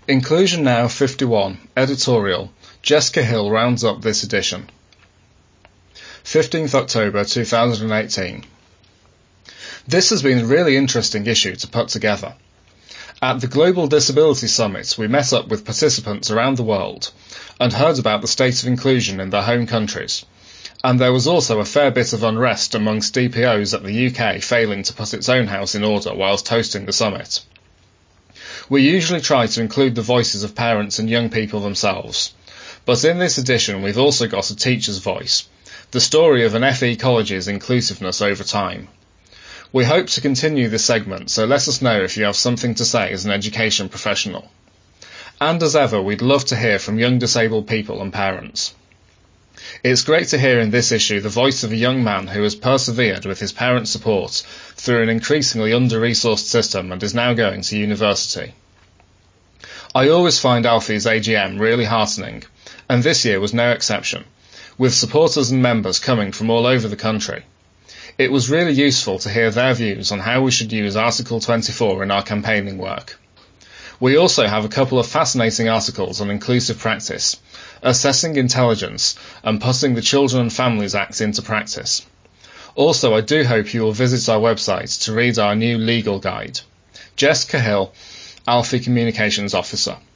Inclusion Now 51, editorial, Jessica Hill rounds up this edition. 15th October 2018. This has been a really interesting issue to put together. At the Global Disability Summit, we met up with participants around the world and heard about the state of inclusion in their home countries. And there was also a fair bit of unrest amongst DPOs at the UK failing to put its own house in order whilst hosting the summit. We usually try to include the voices of parents and young people themselves, but in this edition we've also got a teacher's voice, the story of an FE college's inclusiveness over time. We hope to continue this segment, so let us know if you have something to say as an education professional. And as ever, we'd love to hear from young disabled people and parents. It's great to hear in this issue the voice of a young man who has persevered with his parents' support through an increasingly under-resourced system and is now going to university. I always find Alfie's AGM really heartening, and this year was no exception, with supporters and members coming from all over the country. It was really useful to hear their views on how we should use Article 24 in our campaigning work. We also have a couple of fascinating articles on inclusive practice, assessing intelligence and putting the Children and Families Act into practice. Also, I do hope you will visit our website to read our new legal guide. Jessica Hill, Alfie Communications Officer.